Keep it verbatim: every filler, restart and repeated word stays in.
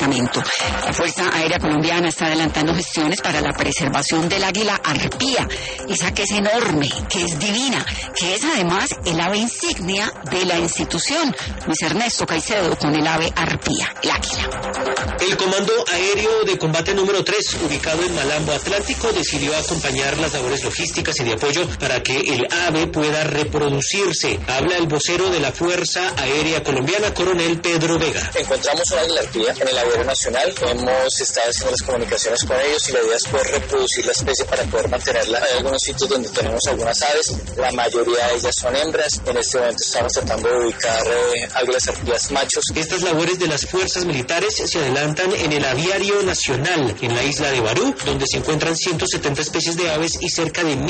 departamento. La Fuerza Aérea Colombiana está adelantando gestiones para la preservación del águila arpía, esa que es enorme, que es divina, que es además el ave insignia de la institución. Luis Ernesto Caicedo con el ave arpía, el águila. El Comando Aéreo de Combate número tres, ubicado en Malambo Atlántico, decidió acompañar las labores logísticas y de apoyo para que el ave pueda reproducirse. Habla el vocero de la Fuerza Aérea Colombiana, coronel Pedro Vega. Encontramos una águila arpía en el aviario nacional, hemos estado haciendo las comunicaciones con ellos y la idea es poder reproducir la especie para poder mantenerla. Hay algunos sitios donde tenemos algunas aves, la mayoría de ellas son hembras. En este momento estamos tratando de ubicar eh, águilas arpías machos. Estas labores de las fuerzas militares se adelantan en el aviario nacional, en la isla de Barú, donde se encuentran ciento setenta especies de aves y cerca de